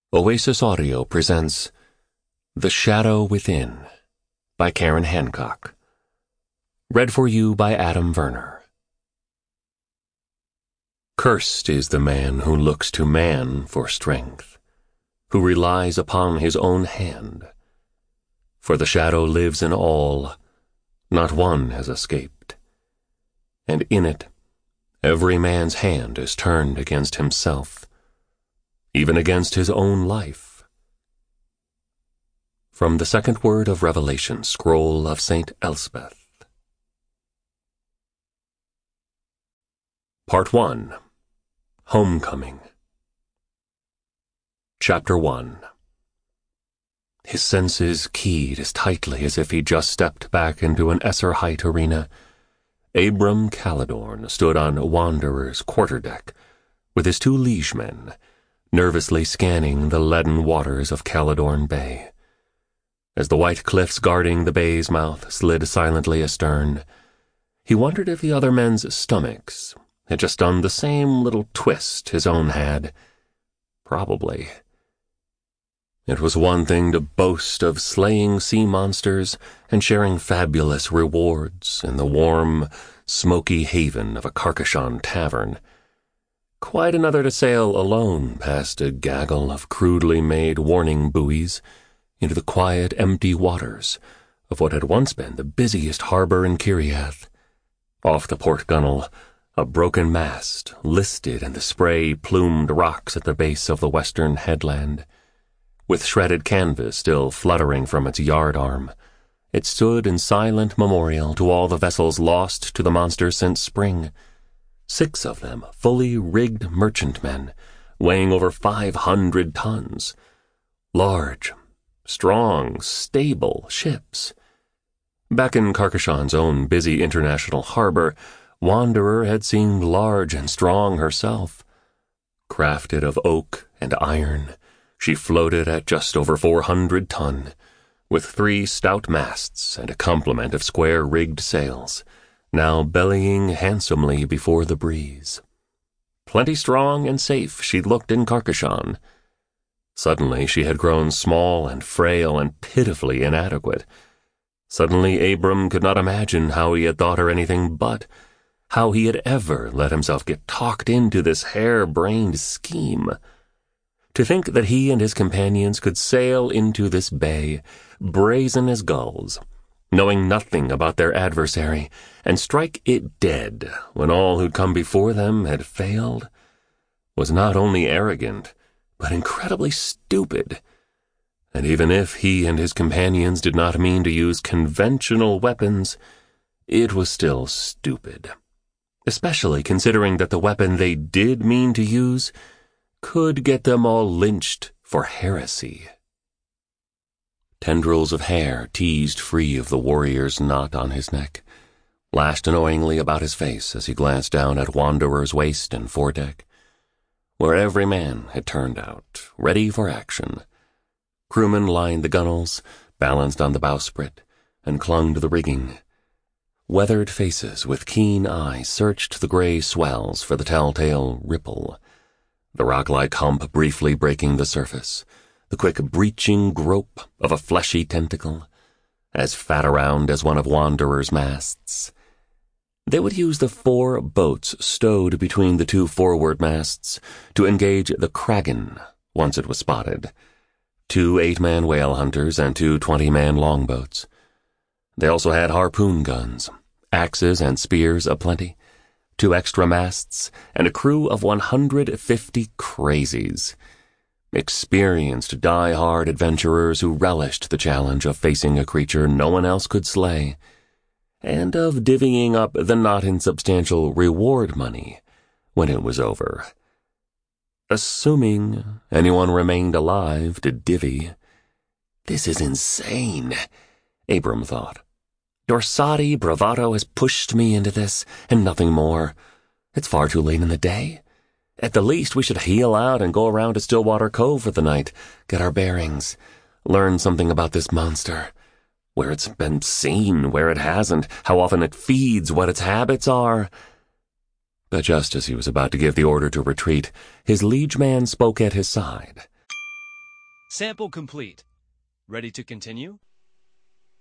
Oasis Audio presents The Shadow Within by Karen Hancock. Read for you by Adam Werner. Cursed is the man who looks to man for strength, who relies upon his own hand. For the shadow lives in all, not one has escaped. And in it, every man's hand is turned against himself, even against his own life. From the second word of Revelation, scroll of St. Elspeth. Part 1. Homecoming. Chapter 1. His senses keyed as tightly as if he'd just stepped back into an Esser-Height arena. Abram Caledorn stood on Wanderer's quarterdeck with his two liegemen, nervously scanning the leaden waters of Caledorn Bay. As the white cliffs guarding the bay's mouth slid silently astern, he wondered if the other men's stomachs had just done the same little twist his own had. Probably. It was one thing to boast of slaying sea monsters and sharing fabulous rewards in the warm, smoky haven of a Carcasshon tavern. Quite another to sail alone past a gaggle of crudely made warning buoys into the quiet, empty waters of what had once been the busiest harbor in Kiriath. Off the port gunwale, a broken mast listed in the spray-plumed rocks at the base of the western headland. With shredded canvas still fluttering from its yard arm, it stood in silent memorial to all the vessels lost to the monster since spring. 6 of them fully rigged merchantmen, weighing over 500 tons. Large, strong, stable ships. Back in Carcasshon's own busy international harbor, Wanderer had seemed large and strong herself. Crafted of oak and iron, she floated at just over 400 ton, with 3 stout masts and a complement of square-rigged sails, now bellying handsomely before the breeze. Plenty strong and safe she looked in Carcasshon. Suddenly she had grown small and frail and pitifully inadequate. Suddenly Abram could not imagine how he had thought her anything but, how he had ever let himself get talked into this hare-brained scheme. To think that he and his companions could sail into this bay, brazen as gulls, knowing nothing about their adversary, and strike it dead when all who'd come before them had failed, was not only arrogant, but incredibly stupid. And even if he and his companions did not mean to use conventional weapons, it was still stupid, especially considering that the weapon they did mean to use could get them all lynched for heresy. Tendrils of hair teased free of the warrior's knot on his neck, lashed annoyingly about his face as he glanced down at Wanderer's waist and foredeck, where every man had turned out, ready for action. Crewmen lined the gunwales, balanced on the bowsprit, and clung to the rigging. Weathered faces with keen eyes searched the gray swells for the telltale ripple, the rock-like hump briefly breaking the surface, the quick breaching grope of a fleshy tentacle, as fat around as one of Wanderer's masts. They would use the 4 boats stowed between the 2 forward masts to engage the Kragan once it was spotted. 2 8-man whale hunters and 2 20-man longboats. They also had harpoon guns, axes and spears aplenty, 2 extra masts, and a crew of 150 crazies. Experienced, die-hard adventurers who relished the challenge of facing a creature no one else could slay, and of divvying up the not insubstantial reward money when it was over. Assuming anyone remained alive to divvy. This is insane, Abram thought. Dorsati bravado has pushed me into this, and nothing more. It's far too late in the day. At the least, we should heel out and go around to Stillwater Cove for the night, get our bearings, learn something about this monster, where it's been seen, where it hasn't, how often it feeds, what its habits are. But just as he was about to give the order to retreat, his liegeman spoke at his side. Sample complete. Ready to continue?